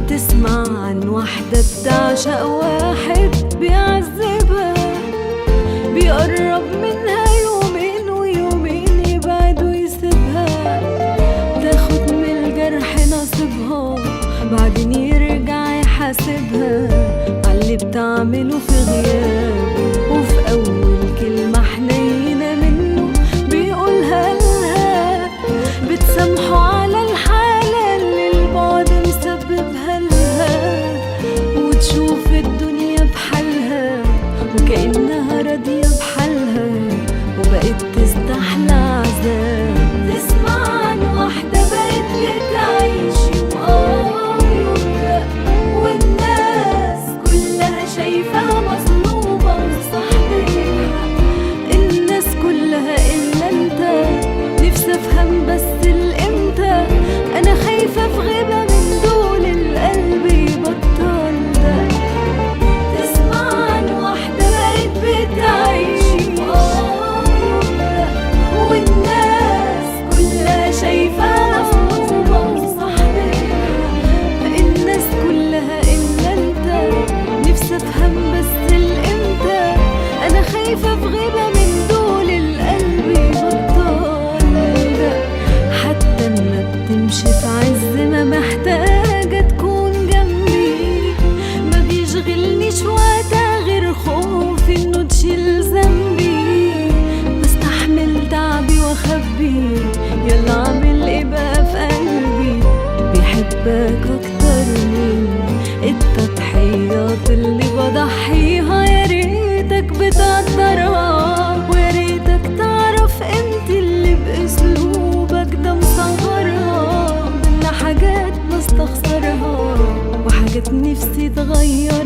تسمع عن واحدة بتعشق واحد بيعذبها، بيقرب منها يومين ويومين يبعد ويسيبها، تاخد من الجرح نصيبها بعدين يرجع يحاسبها عاللي بتعمله في غيابه. وفي أول كلمة حنينة منه بيقولها لها بتسامحه على الحالة اللي البعد مسببها لها، وتشوف الدنيا بحالها وكأنها راضية بحالها وبقت تستحلى عذاب. تسمع عن واحدة بقت بتعيش والناس كلها شايفاها مظلومة وصاحبها، الناس كلها إلا انت. نفسي افهم بس الامتى، انا خايفة في غيبة من دول القلب يبطل ده. تسمع عن واحدة بقت بتعيش والناس كلها شايفاها مظلومة وصاحبها، الناس كلها إلا انت. نفسي افهم بس الامتى، انا خايفة في غيبة من دول القلب يبطل ده. حتى اما بتمشي في عز ما محتاجة تكون جنبي، ما بيشغلنيش وقتها غير خوفي انه تشيل ذنبي. بستحمل تعبي واخبي، يلا اعمل ايه بقى في قلبي، بيحبك اكتر من التضحيات اللي بضحيها. يا ريتك بتقدرها ويا ريتك تعرف انت اللي باسلوبك ده مصغرها. بينا حاجات بستخسرها وحاجات نفسي تغير